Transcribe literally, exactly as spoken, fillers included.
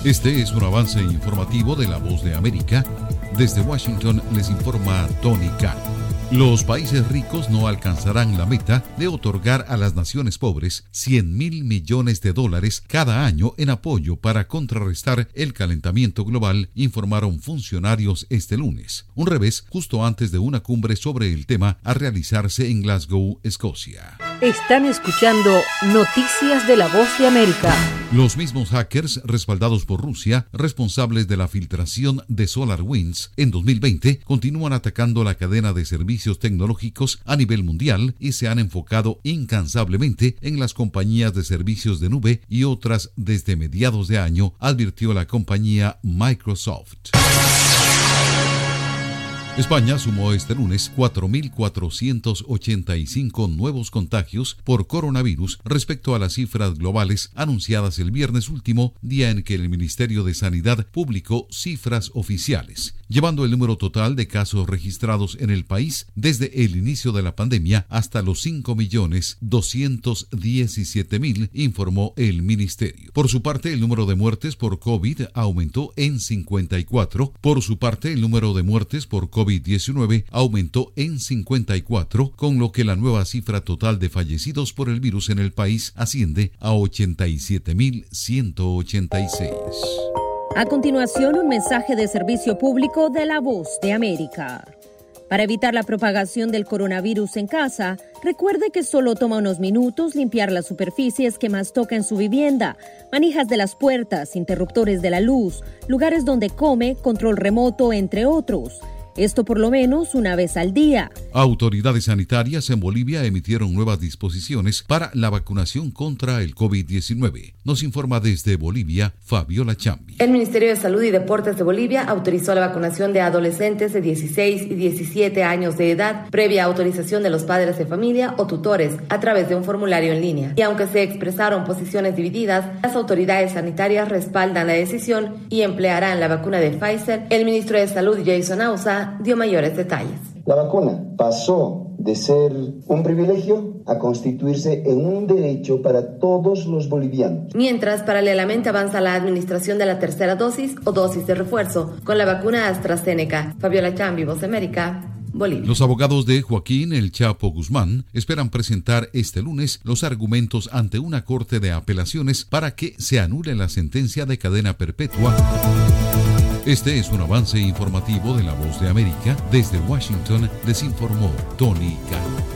Este es un avance informativo de La Voz de América. Desde Washington les informa Tony Khan. Los países ricos no alcanzarán la meta de otorgar a las naciones pobres cien mil millones de dólares cada año en apoyo para contrarrestar el calentamiento global, informaron funcionarios este lunes. Un revés justo antes de una cumbre sobre el tema a realizarse en Glasgow, Escocia. Están escuchando Noticias de La Voz de América. Los mismos hackers respaldados por Rusia, responsables de la filtración de SolarWinds en dos mil veinte, continúan atacando la cadena de servicios tecnológicos a nivel mundial y se han enfocado incansablemente en las compañías de servicios de nube y otras desde mediados de año, advirtió la compañía Microsoft. España sumó este lunes cuatro mil cuatrocientos ochenta y cinco nuevos contagios por coronavirus respecto a las cifras globales anunciadas el viernes último, día en que el Ministerio de Sanidad publicó cifras oficiales, llevando el número total de casos registrados en el país desde el inicio de la pandemia hasta los cinco millones doscientos diecisiete mil, informó el ministerio. Por su parte, el número de muertes por COVID aumentó en cincuenta y cuatro. Por su parte, el número de muertes por COVID diecinueve aumentó en cincuenta y cuatro, con lo que la nueva cifra total de fallecidos por el virus en el país asciende a ochenta y siete mil ciento ochenta y seis. A continuación, un mensaje de servicio público de La Voz de América. Para evitar la propagación del coronavirus en casa, recuerde que solo toma unos minutos limpiar las superficies que más toca en su vivienda, manijas de las puertas, interruptores de la luz, lugares donde come, control remoto, entre otros. Esto por lo menos una vez al día. Autoridades sanitarias en Bolivia emitieron nuevas disposiciones para la vacunación contra el COVID diecinueve. Nos informa desde Bolivia, Fabiola Chambi. El Ministerio de Salud y Deportes de Bolivia autorizó la vacunación de adolescentes de dieciséis y diecisiete años de edad, previa autorización de los padres de familia o tutores, a través de un formulario en línea. Y aunque se expresaron posiciones divididas, las autoridades sanitarias respaldan la decisión y emplearán la vacuna de Pfizer. El ministro de Salud, Jason Ausa, dio mayores detalles. La vacuna pasó de ser un privilegio a constituirse en un derecho para todos los bolivianos. Mientras, paralelamente avanza la administración de la tercera dosis o dosis de refuerzo con la vacuna AstraZeneca. Fabiola Chambi, Voz de América, Bolivia. Los abogados de Joaquín El Chapo Guzmán esperan presentar este lunes los argumentos ante una corte de apelaciones para que se anule la sentencia de cadena perpetua. Este es un avance informativo de La Voz de América. Desde Washington les informó Tony Khan.